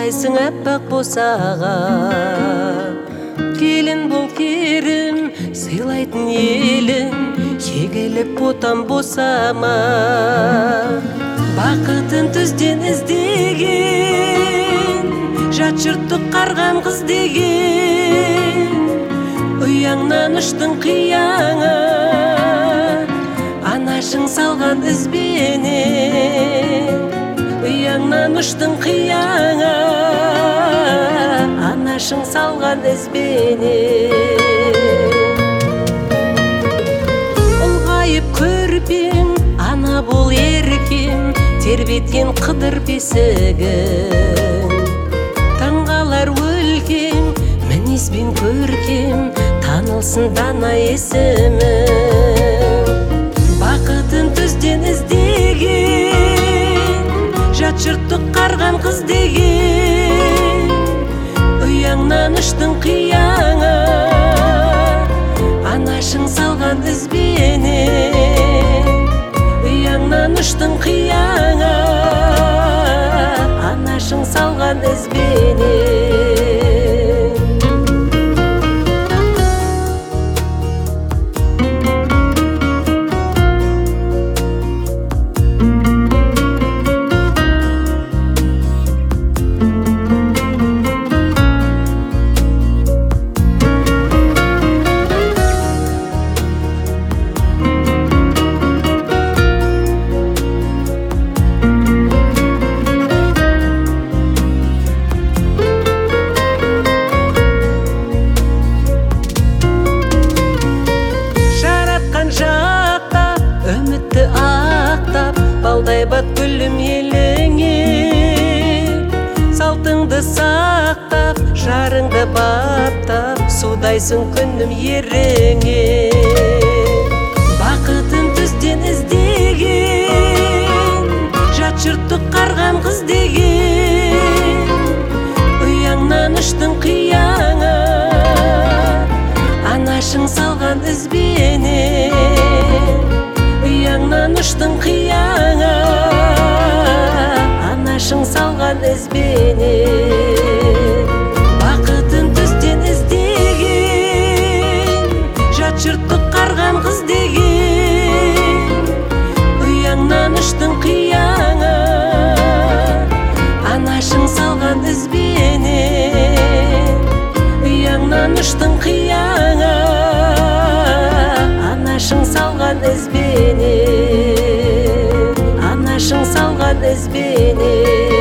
Сулайсың аппақ босаға, келін бол керім, сыйлайтын елім, егіліп ботам босама. Бақытын түзден іздеген, жат жұртты қарғам қыз деген, ұяңнан ұштың қияңа, анашың салған ізбенен. Ұяңнан ұштың қияңа, анашың салған ізбенен. Ұлғайып көрпем, ана бол еркем, тербеткен қыдыр бесігін. Таңғалар өлкем, мінезбен көркем, танылсын дана есімім. Бақытын түзден іздеген, жат жұртты қарғам қыз деген, ұяңнан ұштың қияңа, анашың салған ізбенен. Ұяңнан ұштың қияңа, анашың салған ізбенен. Үмітті ақтап, балдай бат гүлім еліңе. Салтыңды сақтап, жарыңды баптап, судайсың күнім еріңе. Бақытын түзден іздеген, жат жұртты қарғам қыз деген, ұяңнан ұштың қияңа, анашың салған ізбенен. Ұяңнан ұштың қияңа, анашың салған ізбенен. Бақытын түзден іздеген, жат жұртты қарғам қыз деген, ұяңнан ұштың қияңа, анашың салған ізбенен. Ұяңнан ұштың қияңа, анашың салған ізбенен. Анашың салған ізбенен.